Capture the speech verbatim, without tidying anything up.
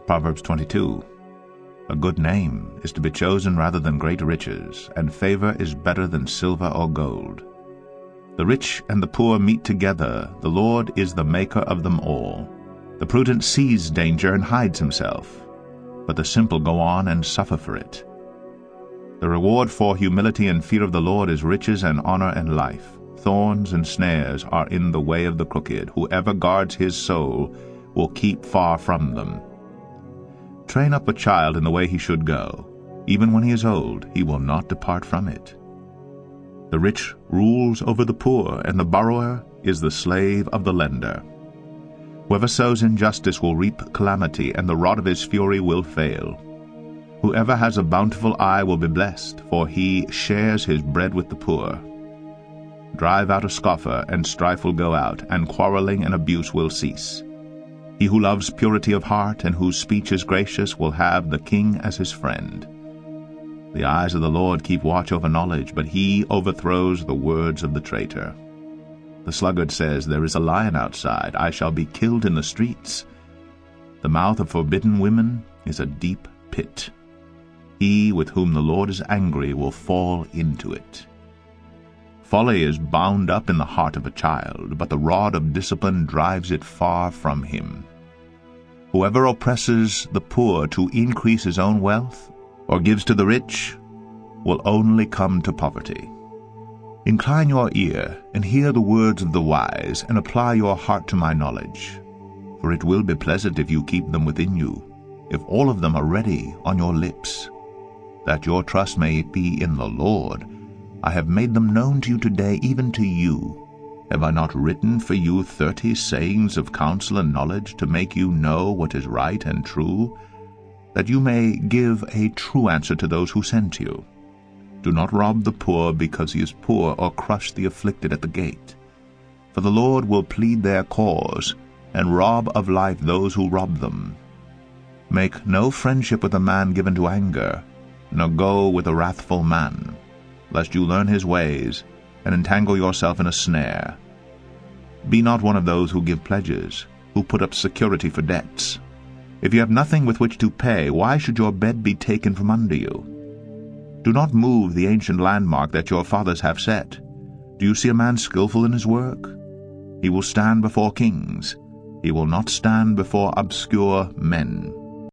Proverbs twenty-two. A good name is to be chosen rather than great riches, and favor is better than silver or gold. The rich and the poor meet together, the Lord is the maker of them all. The prudent sees danger and hides himself, but the simple go on and suffer for it. The reward for humility and fear of the Lord is riches and honor and life. Thorns and snares are in the way of the crooked. Whoever guards his soul will keep far from them. Train up a child in the way he should go. Even when he is old, he will not depart from it. The rich rules over the poor, and the borrower is the slave of the lender. Whoever sows injustice will reap calamity, and the rod of his fury will fail. Whoever has a bountiful eye will be blessed, for he shares his bread with the poor. Drive out a scoffer, and strife will go out, and quarreling and abuse will cease. He who loves purity of heart, and whose speech is gracious, will have the king as his friend. The eyes of the Lord keep watch over knowledge, but he overthrows the words of the traitor. The sluggard says, "There is a lion outside, I shall be killed in the streets." The mouth of forbidden women is a deep pit. He with whom the Lord is angry will fall into it. Folly is bound up in the heart of a child, but the rod of discipline drives it far from him. Whoever oppresses the poor to increase his own wealth, or gives to the rich, will only come to poverty. Incline your ear, and hear the words of the wise, and apply your heart to my knowledge. For it will be pleasant if you keep them within you, if all of them are ready on your lips. That your trust may be in the Lord, I have made them known to you today, even to you. Have I not written for you thirty sayings of counsel and knowledge, to make you know what is right and true, that you may give a true answer to those who send to you? Do not rob the poor because he is poor, or crush the afflicted at the gate. For the Lord will plead their cause, and rob of life those who rob them. Make no friendship with a man given to anger, nor go with a wrathful man, lest you learn his ways, and entangle yourself in a snare. Be not one of those who give pledges, who put up security for debts. If you have nothing with which to pay, why should your bed be taken from under you? Do not move the ancient landmark that your fathers have set. Do you see a man skillful in his work? He will stand before kings. He will not stand before obscure men.